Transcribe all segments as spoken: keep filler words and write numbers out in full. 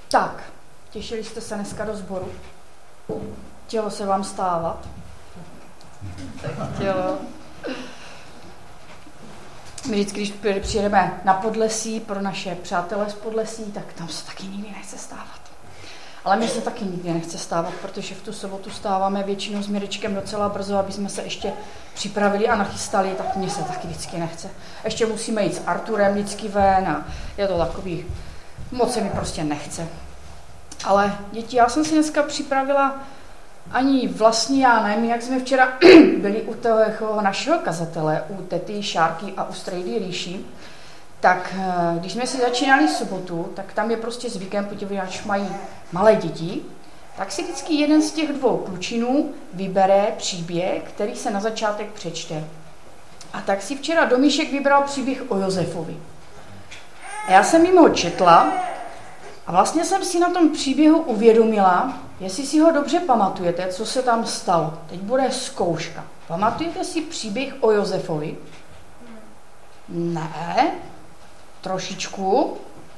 Tak, těšili jste se dneska do sboru? Chtělo se vám stávat? Chtělo. My vždycky, když přijedeme na Podlesí pro naše přátelé z Podlesí, tak tam se taky nikdy nechce stávat. Ale mě se taky nikdy nechce stávat, protože v tu sobotu stáváme většinou s Mirečkem docela brzo, aby jsme se ještě připravili a nachystali, tak mně se taky vždycky nechce. Ještě musíme jít s Arturem vždycky ven a je to takový, moc se mi prostě nechce. Ale děti, já jsem si dneska připravila ani vlastní, já nevím, jak jsme včera byli u toho našeho kazatele, u tety Šárky a u strejdy Líši, tak když jsme si začínali sobotu, tak tam je prostě zvykem, protože mají malé děti, tak si vždycky jeden z těch dvou klučinů vybere příběh, který se na začátek přečte. A tak si včera Domíšek vybral příběh o Josefovi. A já jsem jim ho četla a vlastně jsem si na tom příběhu uvědomila, jestli si ho dobře pamatujete, co se tam stalo. Teď bude zkouška. Pamatujete si příběh o Josefovi? Ne, trošičku.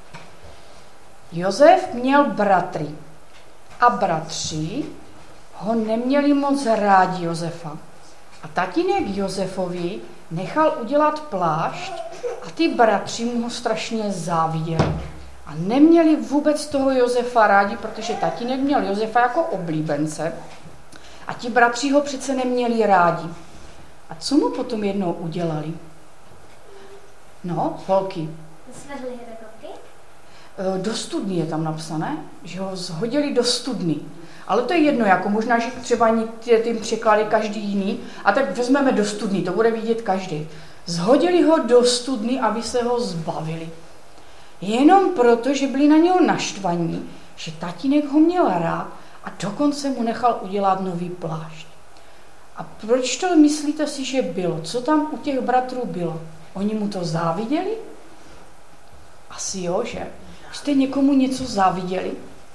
Josef měl bratry a bratři ho neměli moc rádi Josefa. A tatínek Josefovi nechal udělat plášť a ty bratři mu ho strašně záviděli. A neměli vůbec toho Josefa rádi, protože tatínek měl Josefa jako oblíbence a ti bratři ho přece neměli rádi. A co mu potom jednou udělali? No, holky. Svedli do kopky? Do studny je tam napsané, že ho zhodili do studny. Ale to je jedno, jako možná, že třeba tím překlady každý jiný. A tak vezmeme do studny, to bude vidět každý. Zhodili ho do studny, aby se ho zbavili. Jenom proto, že byli na něho naštvaní, že tatínek ho měl rád a dokonce mu nechal udělat nový plášť. A proč to myslíte si, že bylo? Co tam u těch bratrů bylo? Oni mu to záviděli? Asi jo, že? Jste někomu něco záviděli?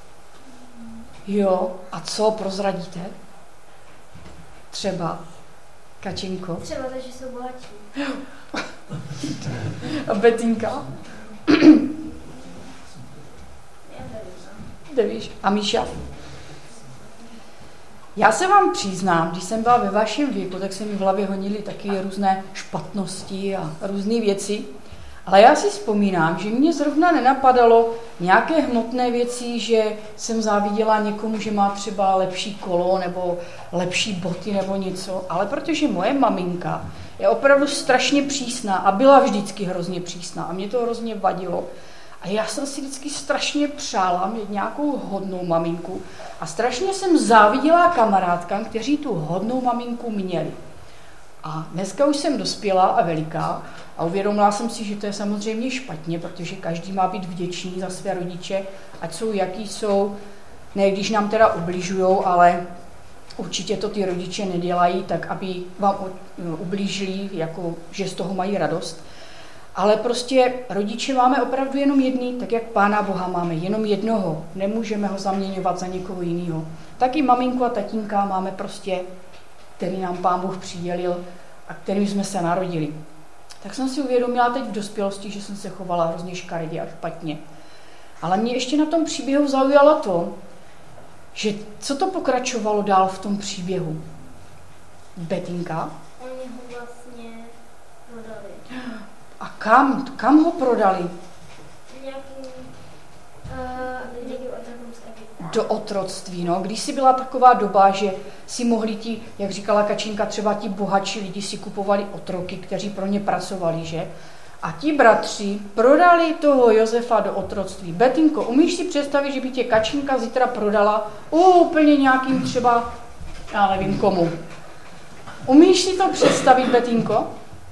Jo, a co prozradíte? Třeba, Kačinko? Třeba to, že jsou bohatší. A Betinka? Nevíš. A Míša? Já se vám přiznám, když jsem byla ve vašem věku, tak se mi v hlavě honily taky různé špatnosti a různé věci. Ale já si vzpomínám, že mě zrovna nenapadalo nějaké hmotné věci, že jsem záviděla někomu, že má třeba lepší kolo nebo lepší boty nebo něco. Ale protože moje maminka je opravdu strašně přísná a byla vždycky hrozně přísná a mě to hrozně vadilo. A já jsem si vždycky strašně přála mít nějakou hodnou maminku a strašně jsem záviděla kamarádkám, kteří tu hodnou maminku měli. A dneska už jsem dospělá a veliká a uvědomila jsem si, že to je samozřejmě špatně, protože každý má být vděčný za své rodiče, ať jsou jaký jsou, ne když nám teda ubližujou, ale určitě to ty rodiče nedělají tak, aby vám ublížili, jako že z toho mají radost. Ale prostě rodiče máme opravdu jenom jedný, tak jak Pána Boha máme, jenom jednoho. Nemůžeme ho zaměňovat za někoho jiného. Taky maminku a tatínka máme prostě, který nám Pán Bůh přidělil a kterým jsme se narodili. Tak jsem si uvědomila teď v dospělosti, že jsem se chovala hrozně škaredě a špatně. Ale mě ještě na tom příběhu zaujalo to, že co to pokračovalo dál v tom příběhu? Betinka? Oni ho vlastně prodali. A kam? Kam ho prodali? Nějakým uh, někým otrokům z Egypta. Do otroctví, no. Když si byla taková doba, že si mohli ti, jak říkala Kačinka, třeba ti bohatší lidi si kupovali otroky, kteří pro ně pracovali, že? A ti bratři prodali toho Josefa do otroctví. Betinko, umíš si představit, že by tě Kačinka zítra prodala úplně nějakým třeba, já nevím komu. Umíš si to představit, Betinko?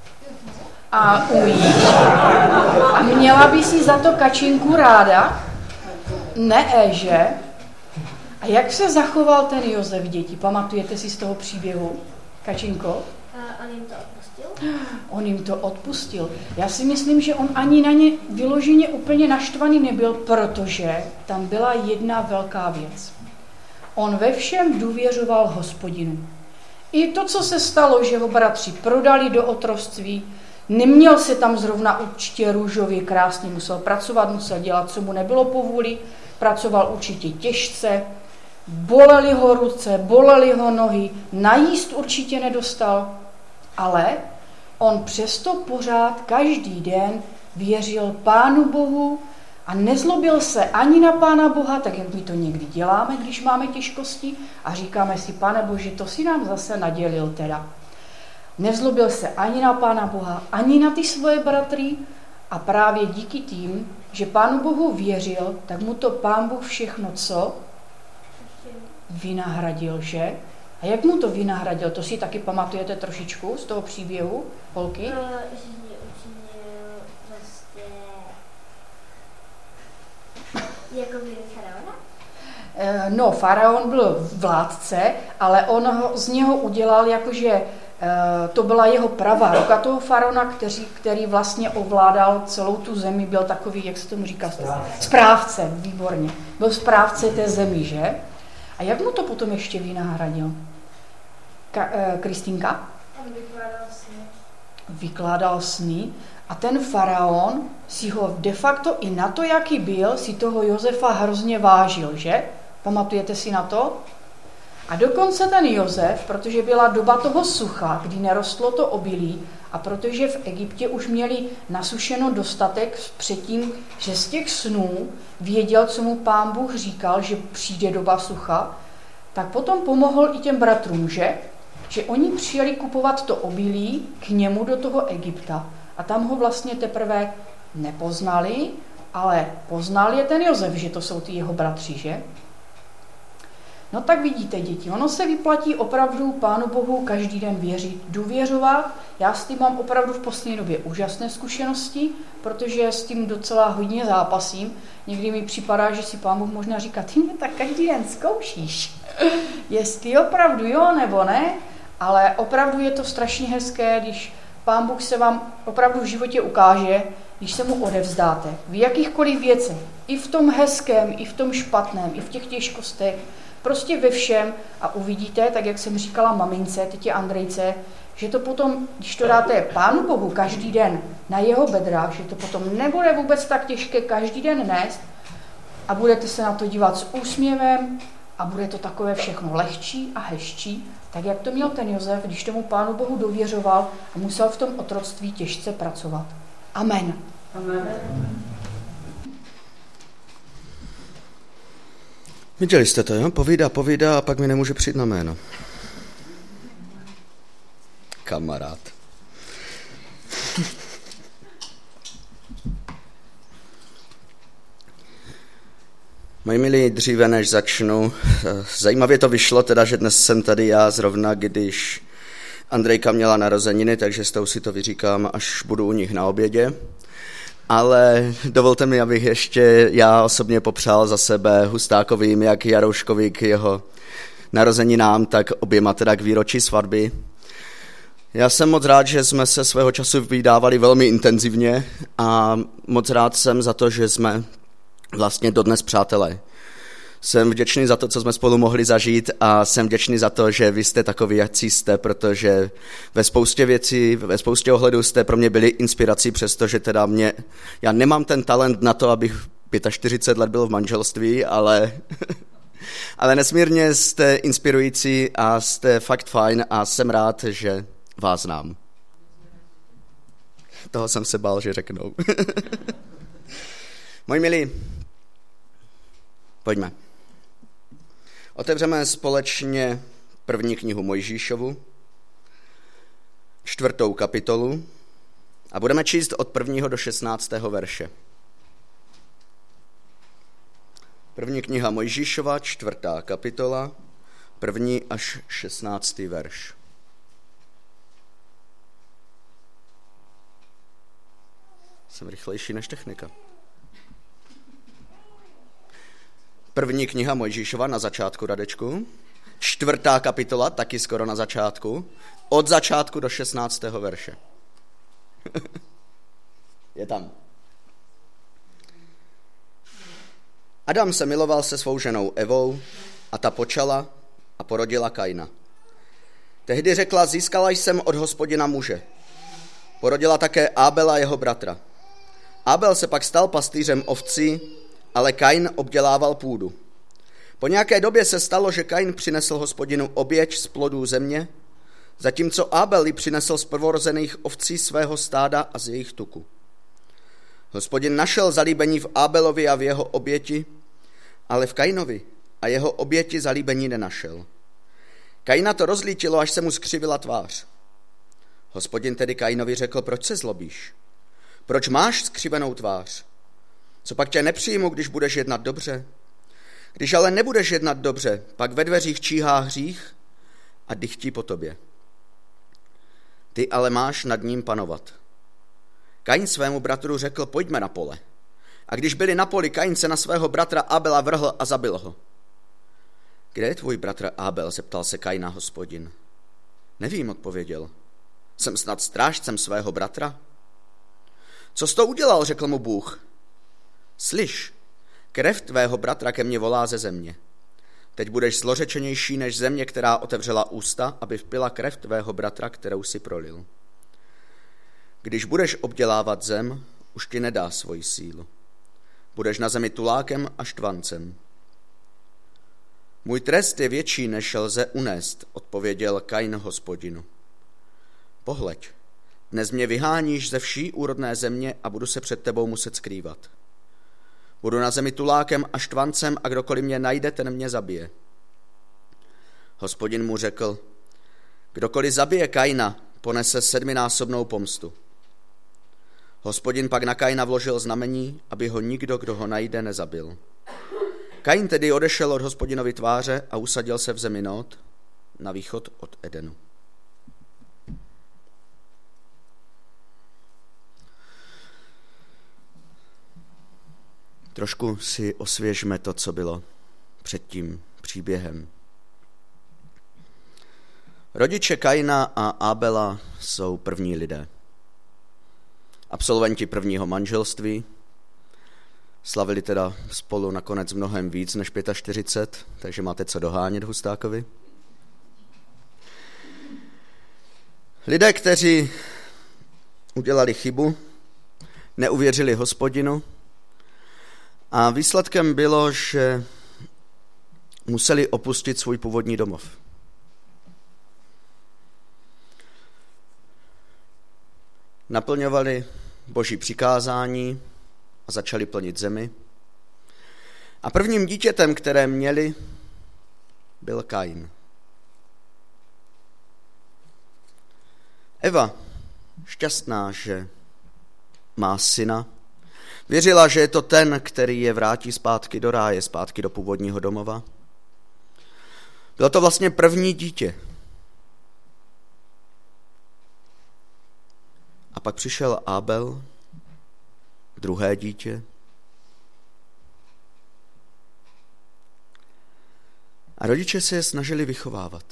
A umíš. A měla by si za to Kačinku ráda? Ne, že? A jak se zachoval ten Josef, děti? Pamatujete si z toho příběhu? Kačinko? A on jim to odpustil? On jim to odpustil. Já si myslím, že on ani na ně vyloženě úplně naštvaný nebyl, protože tam byla jedna velká věc. On ve všem důvěřoval Hospodinu. I to, co se stalo, že ho bratři prodali do otroctví, Neměl se tam zrovna určitě růžově krásně, musel pracovat, musel dělat, co mu nebylo povůli, pracoval určitě těžce, bolely ho ruce, bolely ho nohy, najíst určitě nedostal, ale on přesto pořád každý den věřil Pánu Bohu a nezlobil se ani na Pána Boha, tak jak my to někdy děláme, když máme těžkosti a říkáme si, Pane Bože, to si nám zase nadělil teda. Nezlobil se ani na Pána Boha, ani na ty svoje bratry a právě díky tím, že Pánu Bohu věřil, tak mu to Pán Bůh všechno co? Vynahradil, že? A jak mu to vynahradil? To si taky pamatujete trošičku z toho příběhu, holky? Uh, že mě učinil vlastně jako by faraona? No, faraon byl vládce, ale on ho, z něho udělal jakože to byla jeho pravá ruka toho faraona, který, který vlastně ovládal celou tu zemi, byl takový, jak se tomu říká, správce, správce výborně. Byl správce té zemi, že? A jak mu to potom ještě vynahradil? Ka- eh, Kristýnka? On vykládal sny. Vykládal sny a ten faraon si ho de facto i na to, jaký byl, si toho Josefa hrozně vážil, že? Pamatujete si na to? A dokonce ten Josef, protože byla doba toho sucha, kdy nerostlo to obilí a protože v Egyptě už měli nasušeno dostatek předtím, že z těch snů věděl, co mu Pán Bůh říkal, že přijde doba sucha, tak potom pomohl i těm bratrům, že? Že oni přijeli kupovat to obilí k němu do toho Egypta a tam ho vlastně teprve nepoznali, ale poznal je ten Josef, že to jsou ty jeho bratři, že? No tak vidíte, děti, ono se vyplatí opravdu Pánu Bohu každý den věřit, důvěřovat. Já s tím mám opravdu v poslední době úžasné zkušenosti, protože s tím docela hodně zápasím. Někdy mi připadá, že si Pán Bůh možná říká, ty mě tak každý den zkoušíš, jestli opravdu jo nebo ne, ale opravdu je to strašně hezké, když Pán Bůh se vám opravdu v životě ukáže, když se mu odevzdáte, v jakýchkoliv věcech, i v tom hezkém, i v tom špatném, i v těch těžkostech, prostě ve všem a uvidíte, tak jak jsem říkala mamince, tetě Andrejce, že to potom, když to dáte Pánu Bohu každý den na jeho bedra, že to potom nebude vůbec tak těžké každý den nést a budete se na to dívat s úsměvem a bude to takové všechno lehčí a hezčí, tak jak to měl ten Josef, když tomu Pánu Bohu dověřoval a musel v tom otroctví těžce pracovat. Amen. Amen. Viděli jste to, jo? Povídá, povídá a pak mi nemůže přijít na jméno. Kamarád. Moji milí, dříve než začnu, zajímavě to vyšlo, teda, že dnes jsem tady já zrovna, když Andrejka měla narozeniny, takže s tou si to vyříkám, až budu u nich na obědě. Ale dovolte mi, abych ještě já osobně popřál za sebe Hustákovým, jak Jarouškovi k jeho narozeninám, tak oběma teda k výročí svatby. Já jsem moc rád, že jsme se svého času vydávali velmi intenzivně a moc rád jsem za to, že jsme vlastně dodnes přátelé. Jsem vděčný za to, co jsme spolu mohli zažít a jsem vděčný za to, že vy jste takový, jací jste, protože ve spoustě věcí, ve spoustě ohledů jste pro mě byli inspirací, přestože teda mě, já nemám ten talent na to, abych čtyřicet pět let byl v manželství, ale, ale nesmírně jste inspirující a jste fakt fajn a jsem rád, že vás znám. Toho jsem se bál, že řeknou. Moji milí, pojďme. Otevřeme společně první knihu Mojžíšovu, čtvrtou kapitolu a budeme číst od prvního do šestnáctého verše. První kniha Mojžíšova, čtvrtá kapitola, první až šestnáctý verš. Jsem rychlejší než technika. První kniha Mojžíšova na začátku, Radečku. Čtvrtá kapitola, taky skoro na začátku. Od začátku do šestnáctého verše. Je tam. Adam se miloval se svou ženou Evou a ta počala a porodila Kaina. Tehdy řekla, získala jsem od Hospodina muže. Porodila také Ábela jeho bratra. Ábel se pak stal pastýřem ovcí, ale Kain obdělával půdu. Po nějaké době se stalo, že Kain přinesl Hospodinu oběť z plodů země, zatímco Ábel ji přinesl z prvorozených ovcí svého stáda a z jejich tuku. Hospodin našel zalíbení v Ábelovi a v jeho oběti, ale v Kainovi a jeho oběti zalíbení nenašel. Kaina to rozlítilo, až se mu skřivila tvář. Hospodin tedy Kainovi řekl, proč se zlobíš? Proč máš skřivenou tvář? Co pak tě nepřijmu, když budeš jednat dobře? Když ale nebudeš jednat dobře, pak ve dveřích číhá hřích a dychtí po tobě. Ty ale máš nad ním panovat. Kain svému bratru řekl, pojďme na pole. A když byli na poli, Kain se na svého bratra Ábela vrhl a zabil ho. Kde je tvůj bratr Ábel? Zeptal se Kaina Hospodin. Nevím, odpověděl. Jsem snad strážcem svého bratra? Co jsi to udělal, řekl mu Bůh. Slyš, krev tvého bratra ke mně volá ze země. Teď budeš zlořečenější než země, která otevřela ústa, aby vpila krev tvého bratra, kterou si prolil. Když budeš obdělávat zem, už ti nedá svoji sílu. Budeš na zemi tulákem a štvancem. Můj trest je větší, než lze unést, odpověděl Kain Hospodinu. Pohleď, dnes mě vyháníš ze vší úrodné země a budu se před tebou muset skrývat. Budu na zemi tulákem a štvancem a kdokoliv mě najde, ten mě zabije. Hospodin mu řekl, kdokoliv zabije Kaina, ponese sedminásobnou pomstu. Hospodin pak na Kaina vložil znamení, aby ho nikdo, kdo ho najde, nezabil. Kain tedy odešel od Hospodinovy tváře a usadil se v zemi Nód, na východ od Edenu. Trošku si osvěžme to, co bylo před tím příběhem. Rodiče Kaina a Ábela jsou první lidé. Absolventi prvního manželství, slavili teda spolu nakonec mnohem víc než čtyřicet pět, takže máte co dohánět Hustákovi. Lidé, kteří udělali chybu, neuvěřili Hospodinu a výsledkem bylo, že museli opustit svůj původní domov. Naplňovali Boží přikázání a začali plnit zemi. A prvním dítětem, které měli, byl Kain. Eva, šťastná, že má syna, věřila, že je to ten, který je vrátí zpátky do ráje, zpátky do původního domova. Bylo to vlastně první dítě. A pak přišel Ábel, druhé dítě. A rodiče se je snažili vychovávat.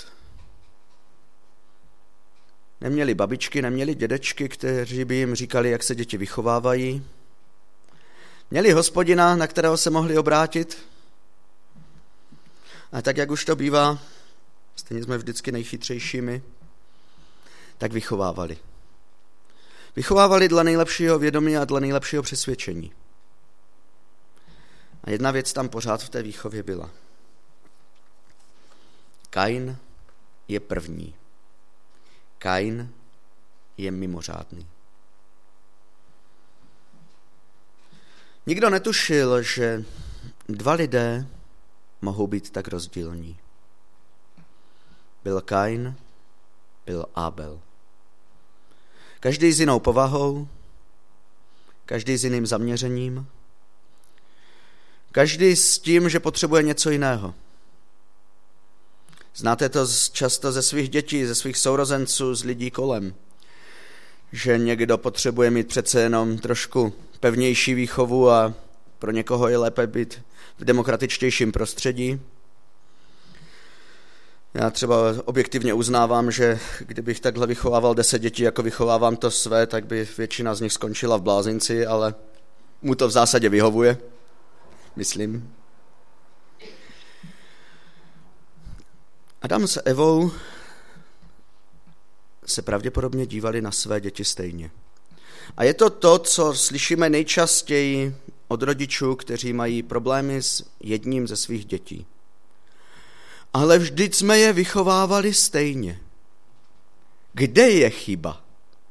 Neměli babičky, neměli dědečky, kteří by jim říkali, jak se děti vychovávají. Měli Hospodina, na kterého se mohli obrátit. A tak, jak už to bývá, stejně jsme vždycky nejchytřejšími, tak vychovávali. Vychovávali dle nejlepšího vědomí a dle nejlepšího přesvědčení. A jedna věc tam pořád v té výchově byla. Kain je první. Kain je mimořádný. Nikdo netušil, že dva lidé mohou být tak rozdílní. Byl Kain, byl Ábel. Každý s jinou povahou, každý s jiným zaměřením, každý s tím, že potřebuje něco jiného. Znáte to často ze svých dětí, ze svých sourozenců, z lidí kolem, že někdo potřebuje mít přece jenom trošku pevnější výchovu a pro někoho je lépe být v demokratičtějším prostředí. Já třeba objektivně uznávám, že kdybych takhle vychovával deset dětí, jako vychovávám to své, tak by většina z nich skončila v blázinci, ale mu to v zásadě vyhovuje, myslím. Adam s Evou se pravděpodobně dívali na své děti stejně. A je to to, co slyšíme nejčastěji od rodičů, kteří mají problémy s jedním ze svých dětí. Ale vždyť jsme je vychovávali stejně. Kde je chyba?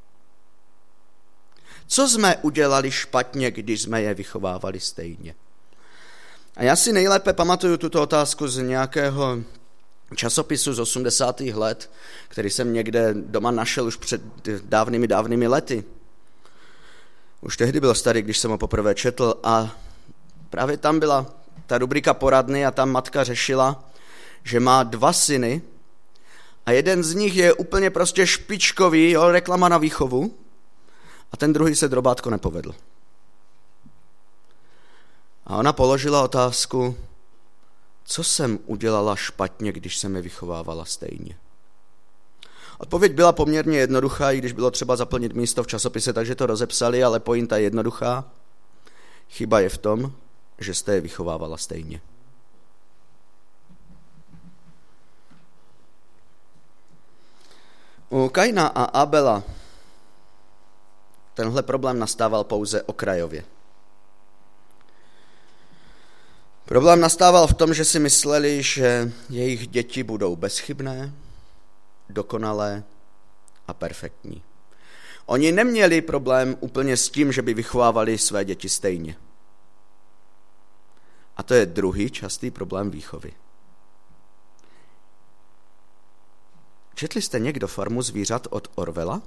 Co jsme udělali špatně, když jsme je vychovávali stejně? A já si nejlépe pamatuju tuto otázku z nějakého časopisu z osmdesátých let, který jsem někde doma našel už před dávnými, dávnými lety. Už tehdy byl starý, když jsem ho poprvé četl a právě tam byla ta rubrika poradny a tam matka řešila, že má dva syny a jeden z nich je úplně prostě špičkový, jo, reklama na výchovu, a ten druhý se drobátko nepovedl. A ona položila otázku, co jsem udělala špatně, když jsem je vychovávala stejně. Odpověď byla poměrně jednoduchá, i když bylo třeba zaplnit místo v časopise, takže to rozepsali, ale pointa je jednoduchá. Chyba je v tom, že jste je vychovávala stejně. U Kaina a Abela tenhle problém nastával pouze okrajově. Problém nastával v tom, že si mysleli, že jejich děti budou bezchybné, dokonalé a perfektní. Oni neměli problém úplně s tím, že by vychovávali své děti stejně. A to je druhý častý problém výchovy. Četli jste někdo Farmu zvířat od Orwella?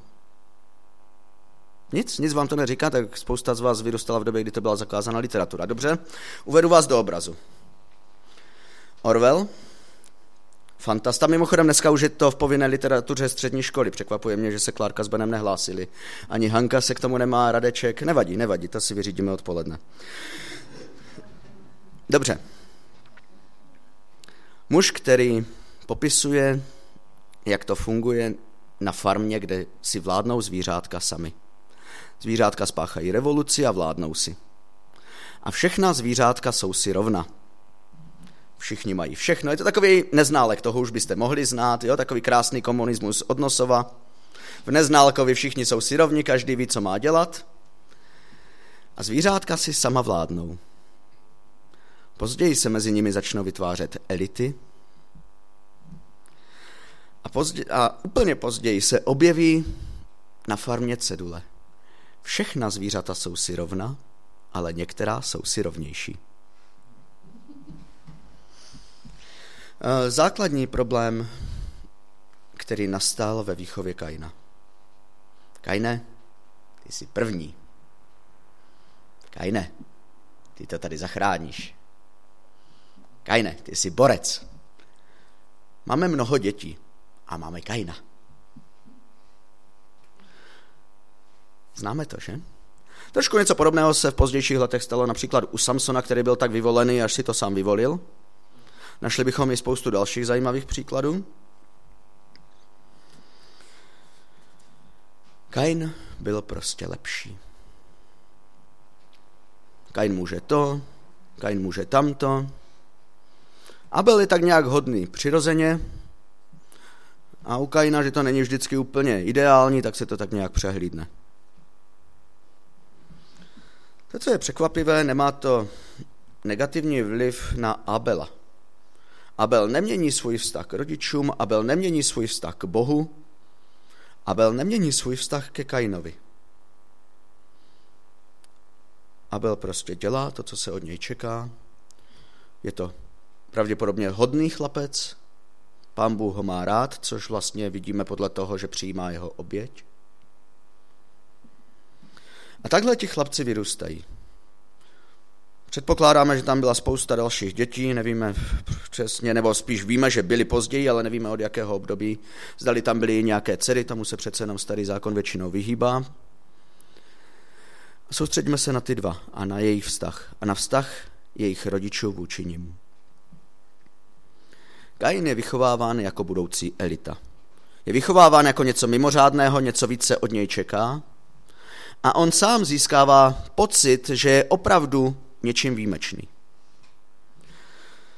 Nic? Nic vám to neříká, tak spousta z vás vyrůstala v době, kdy to byla zakázaná literatura. Dobře, uvedu vás do obrazu. Orwell, fantasta, mimochodem dneska už je to v povinné literatuře střední školy. Překvapuje mě, že se Klárka s Benem nehlásili. Ani Hanka se k tomu nemá, Radeček. Nevadí, nevadí, to si vyřídíme odpoledne. Dobře. Muž, který popisuje, jak to funguje na farmě, kde si vládnou zvířátka sami. Zvířátka spáchají revoluci a vládnou si. A všechna zvířátka jsou si rovna. Všichni mají všechno. Je to takový neználek, toho už byste mohli znát, jo? Takový krásný komunismus od Nosova. V Neználkovi všichni jsou si rovni, každý ví, co má dělat. A zvířátka si sama vládnou. Později se mezi nimi začnou vytvářet elity. A, pozdě- a úplně později se objeví na farmě cedule. Všechna zvířata jsou si rovna, ale některá jsou si rovnější. Základní problém, který nastal ve výchově Kaina. Kaine, ty jsi první. Kaine, ty to tady zachráníš. Kaine, ty jsi borec. Máme mnoho dětí a máme Kaina. Známe to, že? Trošku něco podobného se v pozdějších letech stalo například u Samsona, který byl tak vyvolený, až si to sám vyvolil. Našli bychom i spoustu dalších zajímavých příkladů. Kain byl prostě lepší. Kain může to, Kain může tamto. Abel je tak nějak hodný přirozeně a u Kaina, že to není vždycky úplně ideální, tak se to tak nějak přehlídne. To, co je překvapivé, nemá to negativní vliv na Abela. Abel nemění svůj vztah k rodičům, Abel nemění svůj vztah k Bohu, Abel nemění svůj vztah ke Kainovi. Abel prostě dělá to, co se od něj čeká. Je to pravděpodobně hodný chlapec, Pán Bůh ho má rád, což vlastně vidíme podle toho, že přijímá jeho oběť. A takhle ti chlapci vyrůstají. Předpokládáme, že tam byla spousta dalších dětí, nevíme přesně, nebo spíš víme, že byly později, ale nevíme od jakého období. Zdali tam byly i nějaké dcery, tomu se přece jenom starý zákon většinou vyhýbá. Soustředíme se na ty dva a na jejich vztah a na vztah jejich rodičů vůči nim. Kain je vychováván jako budoucí elita. Je vychováván jako něco mimořádného, něco víc se od něj čeká a on sám získává pocit, že je opravdu něčím výjimečný.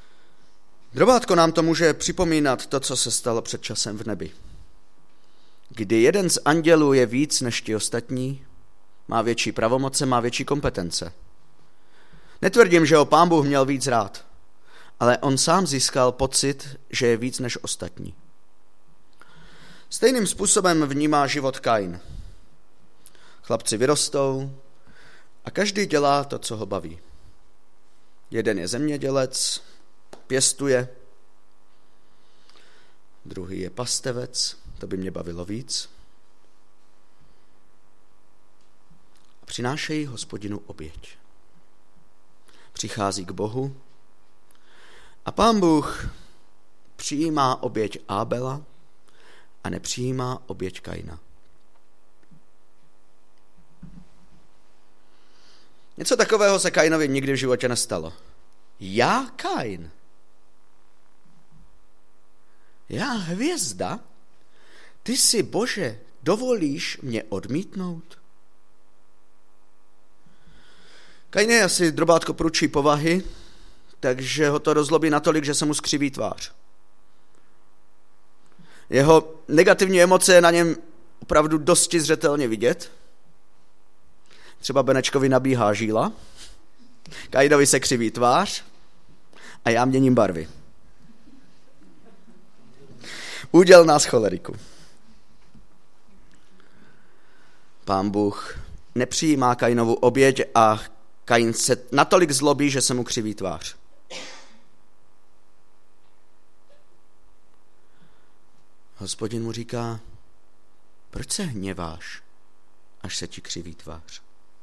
Drobátko nám to může připomínat to, co se stalo před časem v nebi. kdy jeden z andělů je víc než ti ostatní, má větší pravomoce, má větší kompetence. Netvrdím, že ho Pán Bůh měl víc rád, ale on sám získal pocit, že je víc než ostatní. Stejným způsobem vnímá život Kain. Chlapci vyrostou a každý dělá to, co ho baví. Jeden je zemědělec, pěstuje, druhý je pastevec, to by mě bavilo víc. A přinášejí Hospodinu oběť. Přichází k Bohu a Pán Bůh přijímá oběť Ábela a nepřijímá oběť Kaina. Něco takového se Kainovi nikdy v životě nestalo. Já, Kain? Já, hvězda? Ty si, Bože, dovolíš mě odmítnout? Kain je asi drobátko prudší povahy, takže ho to rozlobí natolik, že se mu skřiví tvář. Jeho negativní emoce je na něm opravdu dosti zřetelně vidět. Třeba Benečkovi nabíhá žíla, Kainovi se křiví tvář a já měním barvy. Úděl nás choleriku. Pán Bůh nepřijímá Kainovu oběť a Kain se natolik zlobí, že se mu křiví tvář. Hospodin mu říká, proč se hněváš, až se ti křiví tvář?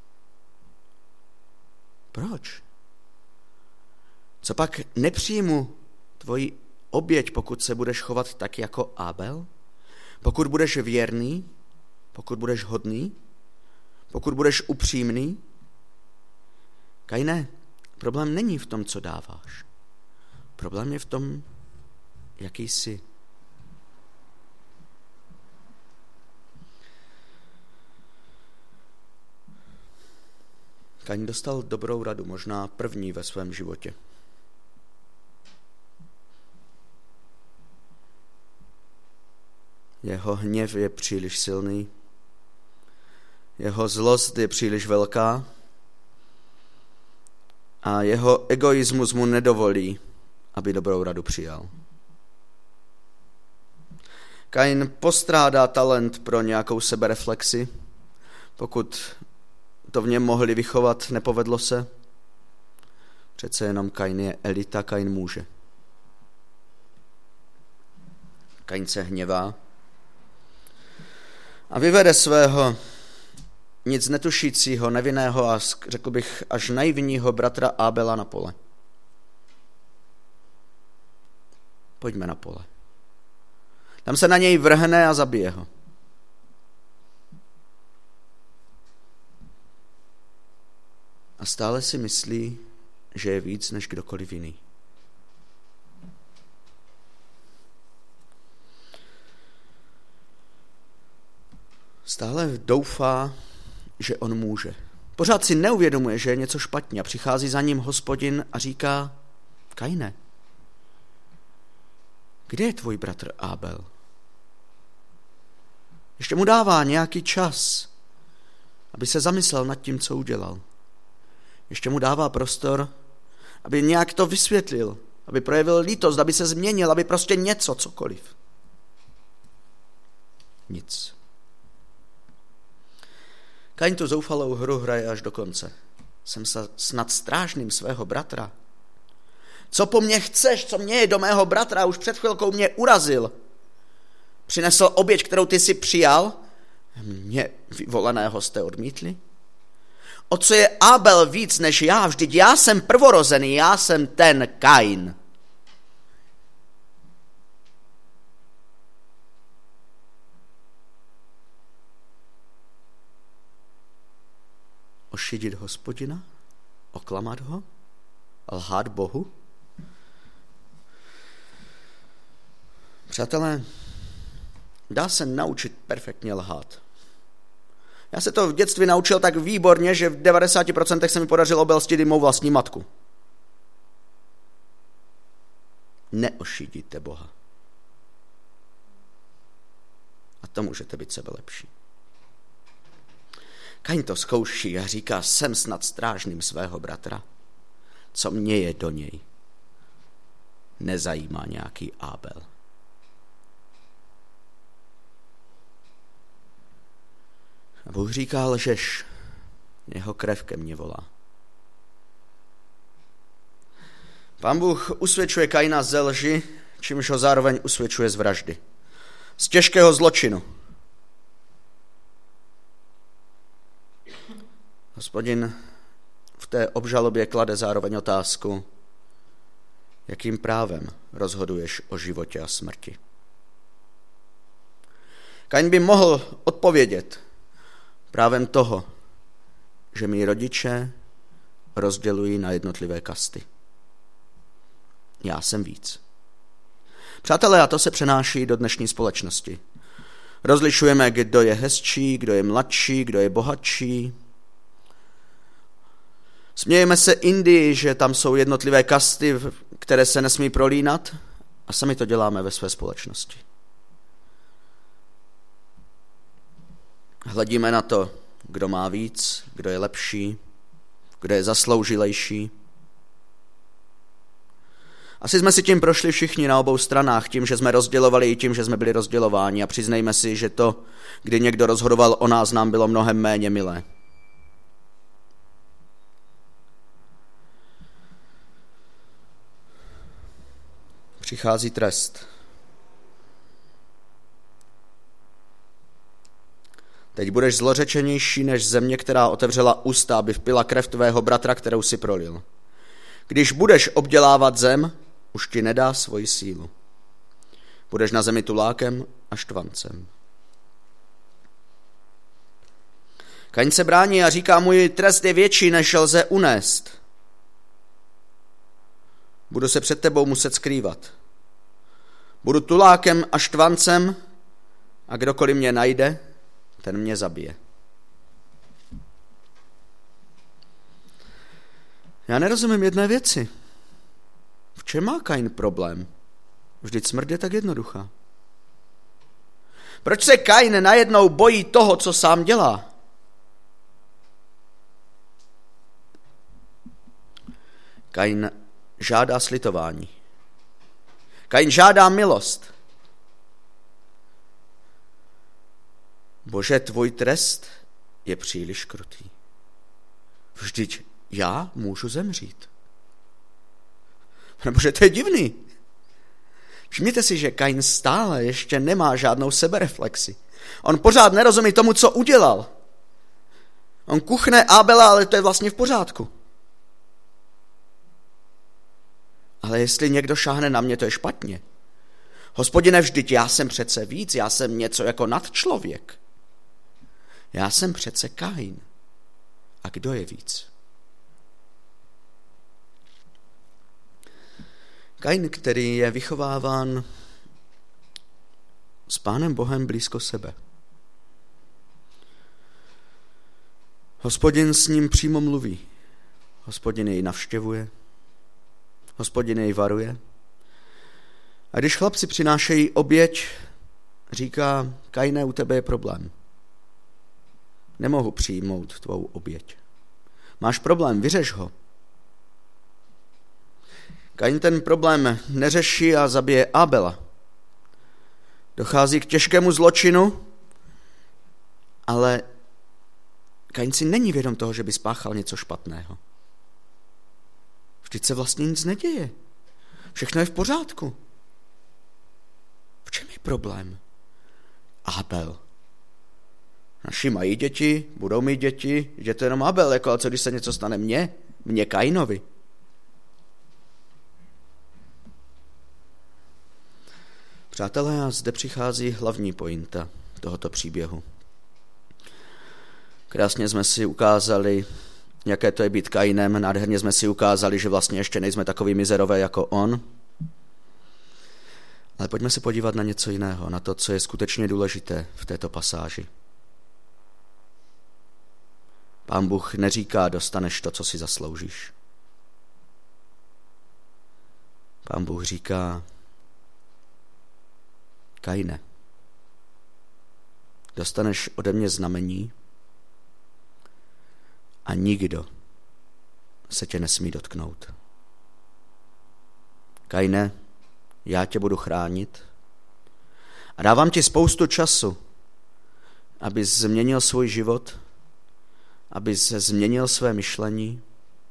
Proč? Co pak nepřijmu tvoji oběť, pokud se budeš chovat tak jako Ábel? Pokud budeš věrný? Pokud budeš hodný? Pokud budeš upřímný? Kaine, problém není v tom, co dáváš. Problém je v tom, jaký jsi. Kain dostal dobrou radu, možná první ve svém životě. Jeho hněv je příliš silný, jeho zlost je příliš velká a jeho egoismus mu nedovolí, aby dobrou radu přijal. Kain postrádá talent pro nějakou sebereflexi, pokud to v něm mohli vychovat, nepovedlo se. Přece jenom Kain je elita, Kain může. Kain se hněvá a vyvede svého nic netušícího, nevinného a řekl bych až naivního bratra Ábela na pole. Pojďme na pole. Tam se na něj vrhne a zabije ho. A stále si myslí, že je víc než kdokoliv jiný. Stále doufá, že on může. Pořád si neuvědomuje, že je něco špatně a přichází za ním Hospodin a říká, Kaine, kde je tvůj bratr Ábel? Ještě mu dává nějaký čas, aby se zamyslel nad tím, co udělal. Ještě mu dává prostor, aby nějak to vysvětlil, aby projevil lítost, aby se změnil, aby prostě něco, cokoliv. Nic. Kain tu zoufalou hru hraje až do konce. Jsem snad strážným svého bratra. Co po mně chceš, co mě je do mého bratra, už před chvilkou mě urazil. Přinesl oběť, kterou ty si přijal, mě vyvoleného jste odmítli. O co je Ábel víc než já? Vždyť já jsem prvorozený, já jsem ten Kain. Ošidit Hospodina? Oklamat ho? Lhát Bohu? Přátelé, dá se naučit perfektně lhát. Já se to v dětství naučil tak výborně, že v devadesáti procentech se mi podařilo obelstit i mou vlastní matku. Neošidíte Boha. A to můžete být sebelepší. Kain to zkouší a říká, jsem snad strážným svého bratra. Co mě je do něj? Nezajímá nějaký Ábel. A Bůh říká, lžeš, jeho krev ke mně volá. Pán Bůh usvědčuje Kaina ze lži, čímž ho zároveň usvědčuje z vraždy. Z těžkého zločinu. Hospodin v té obžalobě klade zároveň otázku, jakým právem rozhoduješ o životě a smrti. Kain by mohl odpovědět právem toho, že mí rodiče rozdělují na jednotlivé kasty. Já jsem víc. Přátelé, a to se přenáší do dnešní společnosti. Rozlišujeme, kdo je hezčí, kdo je mladší, kdo je bohatší. Smějeme se Indii, že tam jsou jednotlivé kasty, které se nesmí prolínat, a sami to děláme ve své společnosti. Hledíme na to, kdo má víc, kdo je lepší, kdo je zasloužilejší. Asi jsme si tím prošli všichni na obou stranách, tím, že jsme rozdělovali i tím, že jsme byli rozdělováni, a přiznejme si, že to, kdy někdo rozhodoval o nás, nám bylo mnohem méně milé. Přichází trest. Teď budeš zlořečenější než země, která otevřela ústa, aby vpila krev tvého bratra, kterou si prolil. Když budeš obdělávat zem, už ti nedá svoji sílu. Budeš na zemi tulákem a štvancem. Kain se brání a říká, můj trest je větší, než lze unést. Budu se před tebou muset skrývat. Budu tulákem a štvancem a kdokoliv mě najde, ten mě zabije. Já nerozumím jedné věci. V čem má Kain problém? Vždyť smrt je tak jednoduchá. Proč se Kain najednou bojí toho, co sám dělá? Kain žádá slitování. Kain žádá milost. Bože, tvůj trest je příliš krutý. Vždyť já můžu zemřít. Pane Bože, to je divný. Všimněte si, že Kain stále ještě nemá žádnou sebereflexi. On pořád nerozumí tomu, co udělal. On kuchne Ábela, ale to je vlastně v pořádku. Ale jestli někdo šáhne na mě, to je špatně. Hospodine, vždyť já jsem přece víc, já jsem něco jako nadčlověk. Já jsem přece Kain. A kdo je víc? Kain, který je vychováván s Pánem Bohem blízko sebe. Hospodin s ním přímo mluví. Hospodin jej navštěvuje. Hospodin jej varuje. A když chlapci přinášejí oběť, říká, Kaine, u tebe je problém. Nemohu přijmout tvou oběť. Máš problém, vyřeš ho. Kain ten problém neřeší a zabije Ábela. Dochází k těžkému zločinu, ale Kain si není vědom toho, že by spáchal něco špatného. Vždyť se vlastně nic neděje. Všechno je v pořádku. V čem je problém? Ábel. Naši mají děti, budou mít děti, je to jenom Ábel, jako, a co když se něco stane mně? Mně Kainovi. Přátelé, a zde přichází hlavní pointa tohoto příběhu. Krásně jsme si ukázali, jaké to je být Kainem, nádherně jsme si ukázali, že vlastně ještě nejsme takový mizerové jako on. Ale pojďme se podívat na něco jiného, na to, co je skutečně důležité v této pasáži. Pán Bůh neříká, dostaneš to, co si zasloužíš. Pán Bůh říká, Kaine, dostaneš ode mě znamení a nikdo se tě nesmí dotknout. Kaine, já tě budu chránit a dávám ti spoustu času, abys změnil svůj život, abys změnil své myšlení,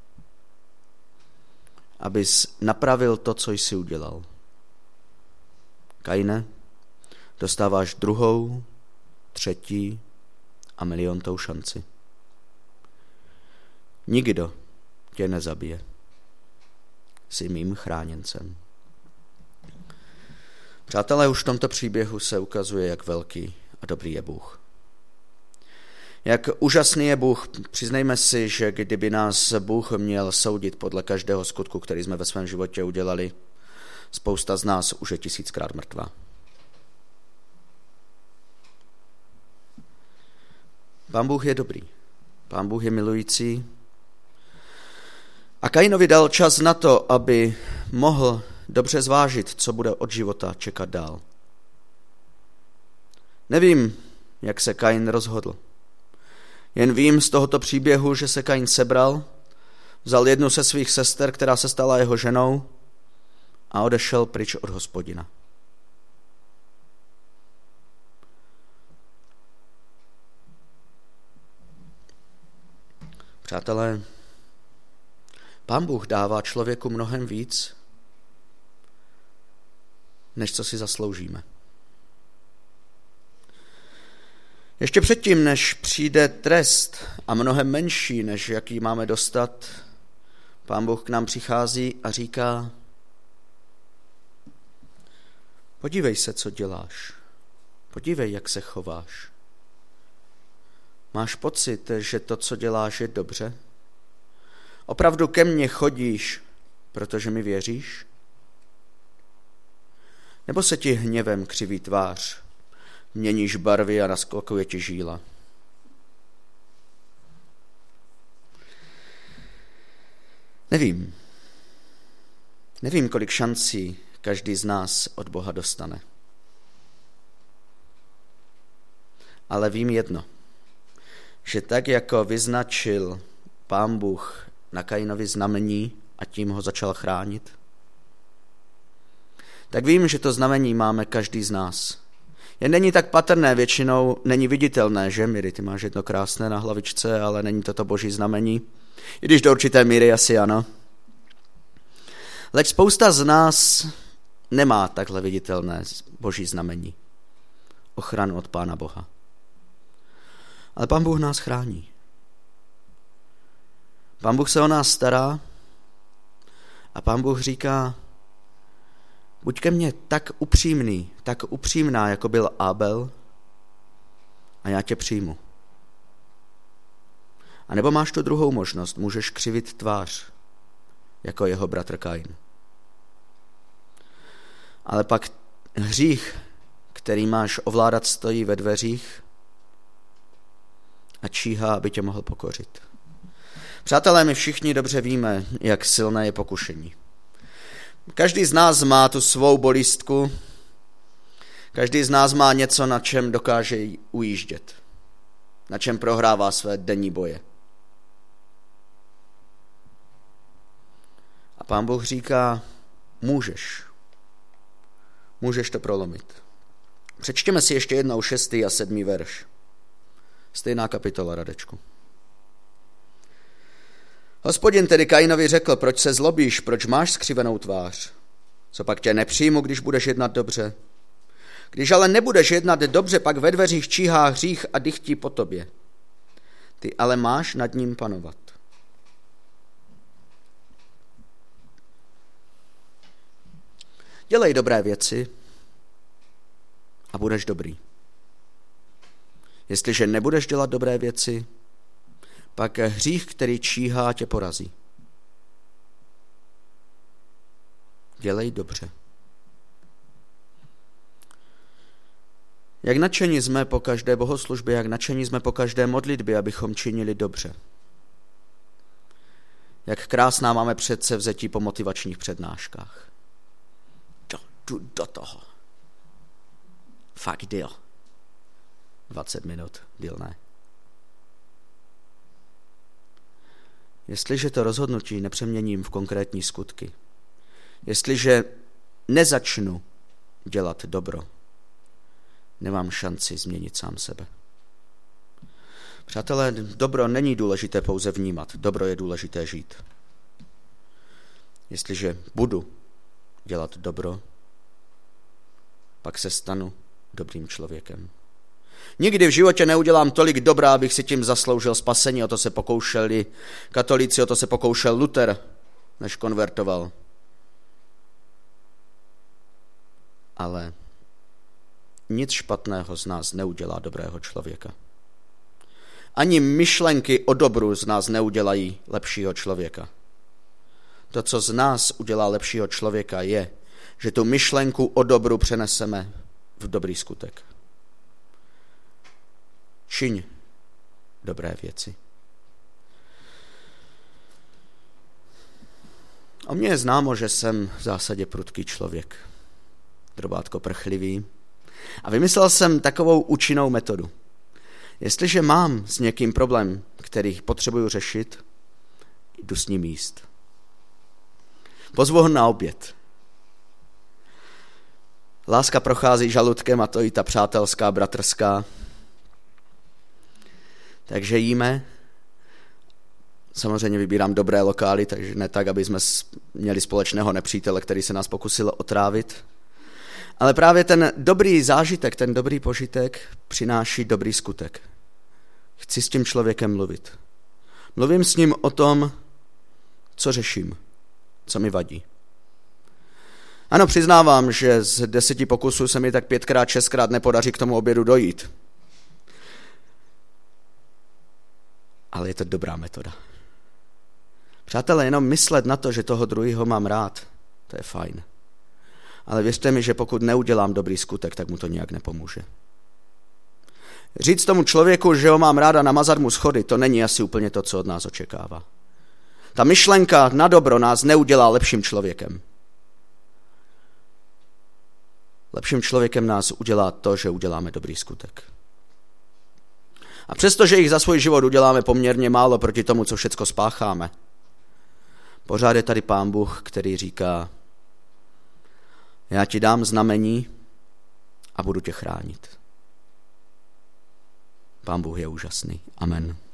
abys napravil to, co jsi udělal. Kaine, dostáváš druhou, třetí a miliontou šanci. Nikdo tě nezabije. Jsi mým chráněncem. Přátelé, už v tomto příběhu se ukazuje, jak velký a dobrý je Bůh. Jak úžasný je Bůh. Přiznejme si, že kdyby nás Bůh měl soudit podle každého skutku, který jsme ve svém životě udělali, spousta z nás už je tisíckrát mrtvá. Pán Bůh je dobrý. Pán Bůh je milující. A Kainovi dal čas na to, aby mohl dobře zvážit, co bude od života čekat dál. Nevím, jak se Kain rozhodl. Jen vím z tohoto příběhu, že se Kain sebral, vzal jednu ze svých sester, která se stala jeho ženou, a odešel pryč od Hospodina. Přátelé, Pán Bůh dává člověku mnohem víc, než co si zasloužíme. Ještě předtím, než přijde trest a mnohem menší, než jaký máme dostat, Pán Bůh k nám přichází a říká: podívej se, co děláš. Podívej, jak se chováš. Máš pocit, že to, co děláš, je dobře? Opravdu ke mně chodíš, protože mi věříš? Nebo se ti hněvem křiví tvář, měníš barvy a naskakuje ti žíla? Nevím. Nevím, kolik šancí každý z nás od Boha dostane. Ale vím jedno, že tak, jako vyznačil Pán Bůh na Kainovi znamení a tím ho začal chránit, tak vím, že to znamení máme každý z nás. Jen není tak patrné, většinou není viditelné, že, Miri, ty máš jedno krásné na hlavičce, ale není to to boží znamení. I když do určité míry asi ano. Leč spousta z nás nemá takhle viditelné boží znamení. Ochranu od Pána Boha. Ale Pán Bůh nás chrání. Pán Bůh se o nás stará a Pán Bůh říká: buď ke mně tak upřímný, tak upřímná, jako byl Abel, a já tě přijmu. A nebo máš tu druhou možnost, můžeš křivit tvář, jako jeho bratr Kain. Ale pak hřích, který máš ovládat, stojí ve dveřích a číhá, aby tě mohl pokořit. Přátelé, my všichni dobře víme, jak silné je pokušení. Každý z nás má tu svou bolístku, každý z nás má něco, na čem dokáže ujíždět, na čem prohrává své denní boje. A Pán Bůh říká: můžeš, můžeš to prolomit. Přečtěme si ještě jednou šestý a sedmý verš. Stejná kapitola, Radečku. Hospodin tedy Kainovi řekl: proč se zlobíš, proč máš skřivenou tvář? Co pak tě nepřijmu, když budeš jednat dobře? Když ale nebudeš jednat dobře, pak ve dveřích číhá hřích a dychtí po tobě. Ty ale máš nad ním panovat. Dělej dobré věci a budeš dobrý. Jestliže nebudeš dělat dobré věci, pak hřích, který číhá, tě porazí. Dělej dobře. Jak nadšení jsme po každé bohoslužbě, jak nadšení jsme po každé modlitbě, abychom činili dobře. Jak krásná máme předsevzetí po motivačních přednáškách. Do, do, do toho. Fakt jo. dvacet minut, díl ne. Jestliže to rozhodnutí nepřeměním v konkrétní skutky, jestliže nezačnu dělat dobro, nemám šanci změnit sám sebe. Přátelé, dobro není důležité pouze vnímat, dobro je důležité žít. Jestliže budu dělat dobro, pak se stanu dobrým člověkem. Nikdy v životě neudělám tolik dobra, abych si tím zasloužil spasení. O to se pokoušeli katolíci, o to se pokoušel Luther, než konvertoval. Ale nic špatného z nás neudělá dobrého člověka. Ani myšlenky o dobru z nás neudělají lepšího člověka. To, co z nás udělá lepšího člověka, je, že tu myšlenku o dobru přeneseme v dobrý skutek. Čiň dobré věci. O mně je známo, že jsem v zásadě prudký člověk, drobátko prchlivý, a vymyslel jsem takovou účinnou metodu. Jestliže mám s někým problém, který potřebuju řešit, jdu s ním jíst. Pozvu ho na oběd. Láska prochází žaludkem a to i ta přátelská, bratrská. Takže jíme. Samozřejmě vybírám dobré lokály, takže ne tak, aby jsme měli společného nepřítele, který se nás pokusil otrávit. Ale právě ten dobrý zážitek, ten dobrý požitek přináší dobrý skutek. Chci s tím člověkem mluvit. Mluvím s ním o tom, co řeším, co mi vadí. Ano, přiznávám, že z deseti pokusů se mi tak pětkrát, šestkrát nepodaří k tomu obědu dojít. Ale je to dobrá metoda. Přátelé, jenom myslet na to, že toho druhého mám rád, to je fajn. Ale věřte mi, že pokud neudělám dobrý skutek, tak mu to nějak nepomůže. Říct tomu člověku, že ho mám rád a namazat mu schody, to není asi úplně to, co od nás očekává. Ta myšlenka na dobro nás neudělá lepším člověkem. Lepším člověkem nás udělá to, že uděláme dobrý skutek. A přestože jich za svůj život uděláme poměrně málo proti tomu, co všecko spácháme, pořád je tady Pán Bůh, který říká: já ti dám znamení a budu tě chránit. Pán Bůh je úžasný. Amen.